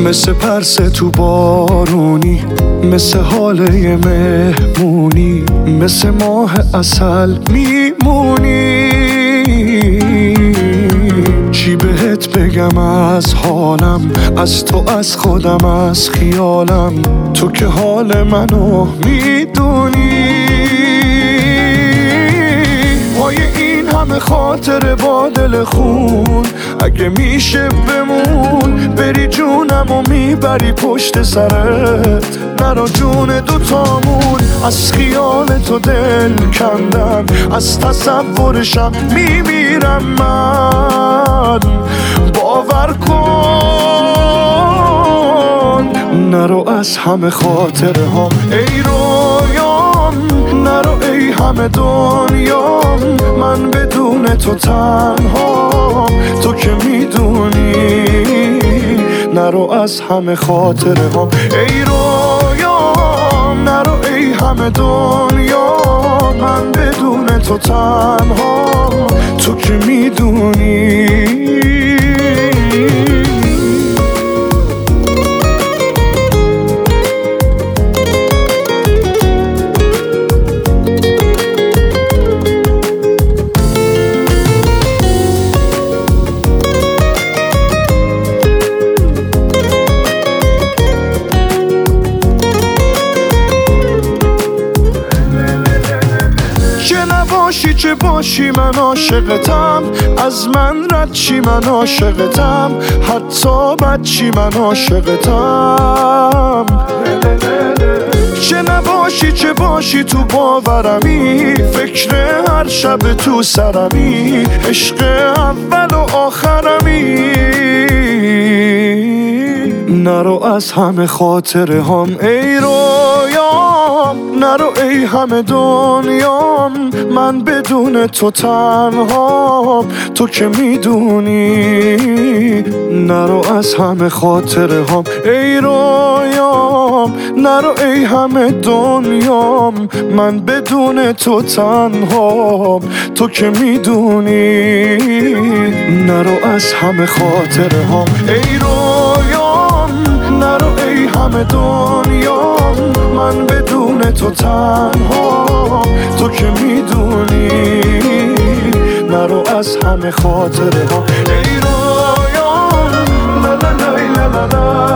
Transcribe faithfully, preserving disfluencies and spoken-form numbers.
مثل پرسه تو بارونی، مثل حاله مهمونی، مثل ماه عسل میمونی. چی بهت بگم از حالم، از تو، از خودم، از خیالم، تو که حال منو میدونی. پای این همه خاطر با دل خون، اگه میشه بمون، بری جونم و میبری پشت سرت، نرا جون دوتامون. از خیال تو دل کندم، از تصورشم میمیرم من. باور کن نرو از همه خاطره ها ای رویام، نرو ای همه دنیام، من بدون تو تنها، تو که میدونی. نرو از همه خاطره ها ای رویام، نرو ای همه دنیا، من بدون تو تنها، تو که میدونی. باشی چه باشی من عاشقتم، از من رد چی من عاشقتم، حتی بد چی من عاشقتم. چه نباشی چه باشی تو باورمی، فکر هر شب تو سرمی، عشق اول و آخرمی. نرو از همه خاطره هم ای رویام، نرو ای همه دنیام، من بدون تو تنهام، تو که میدونی. نرو از همه خاطره هم ای رویام، نرو ای همه دنیام، من بدون تو تنهام، تو که میدونی. نرو از همه خاطره هم ای رویام، نرو ای همه دنیام، من بدون تو تنها، تو که میدونی. نرو از همه خاطره ها ای رویام، لا لا لا لا لا.